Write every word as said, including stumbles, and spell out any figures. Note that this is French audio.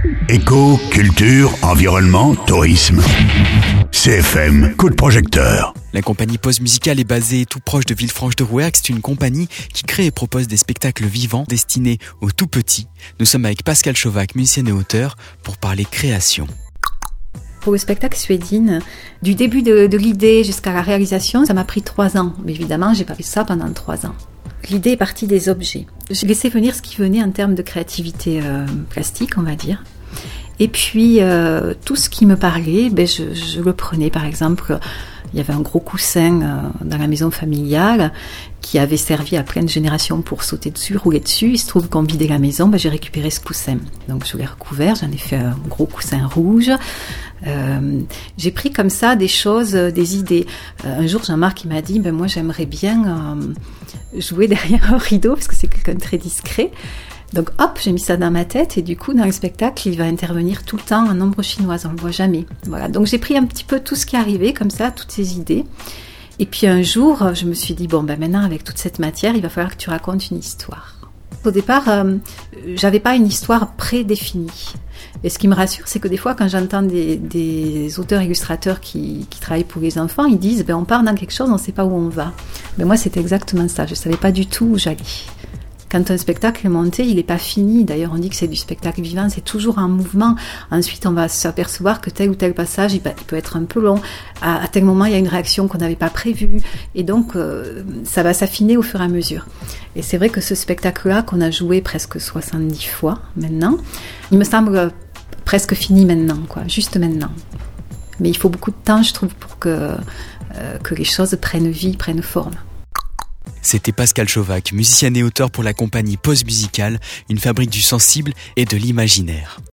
Éco, culture, environnement, tourisme. C F M, coup de projecteur. La compagnie Pause Musicale est basée tout proche de Villefranche-de-Rouergue. C'est une compagnie qui crée et propose des spectacles vivants destinés aux tout petits. Nous sommes avec Pascal Chauvac, musicien et auteur, pour parler création. Pour le spectacle Suédine, du début de, de l'idée jusqu'à la réalisation, ça m'a pris trois ans. Mais évidemment, j'ai pas fait ça pendant trois ans. L'idée est partie des objets. J'ai laissé venir ce qui venait en termes de créativité euh, plastique, on va dire. Et puis, euh, tout ce qui me parlait, ben, je, je le prenais. Par exemple, il y avait un gros coussin euh, dans la maison familiale qui avait servi à plein de générations pour sauter dessus, rouler dessus. Il se trouve qu'on vidait la maison, ben, j'ai récupéré ce coussin. Donc, je l'ai recouvert, j'en ai fait un gros coussin rouge. Euh, j'ai pris comme ça des choses, des idées. Euh, un jour, Jean-Marc il m'a dit, ben, moi, j'aimerais bien euh, jouer derrière un rideau, parce que c'est quelqu'un de très discret. Donc hop, j'ai mis ça dans ma tête et du coup dans le spectacle il va intervenir tout le temps en ombre chinoise, on le voit jamais. Voilà, donc j'ai pris un petit peu tout ce qui arrivait comme ça, toutes ces idées. Et puis un jour je me suis dit bon ben maintenant avec toute cette matière il va falloir que tu racontes une histoire. Au départ euh, j'avais pas une histoire prédéfinie. Et ce qui me rassure, c'est que des fois, quand j'entends des, des auteurs illustrateurs qui, qui travaillent pour les enfants, ils disent ben, on part dans quelque chose, on ne sait pas où on va. Ben, moi, c'était exactement ça. Je ne savais pas du tout où j'allais. Quand un spectacle est monté, il n'est pas fini. D'ailleurs, on dit que c'est du spectacle vivant, c'est toujours en mouvement. Ensuite, on va s'apercevoir que tel ou tel passage, il peut être un peu long. À, à tel moment, il y a une réaction qu'on n'avait pas prévue. Et donc, euh, ça va s'affiner au fur et à mesure. Et c'est vrai que ce spectacle-là, qu'on a joué presque soixante-dix fois maintenant, il me semble presque fini maintenant, quoi, juste maintenant. Mais il faut beaucoup de temps, je trouve, pour que, euh, que les choses prennent vie, prennent forme. C'était Pascal Chauvac, musicien et auteur pour la compagnie Pause Musicale, une fabrique du sensible et de l'imaginaire.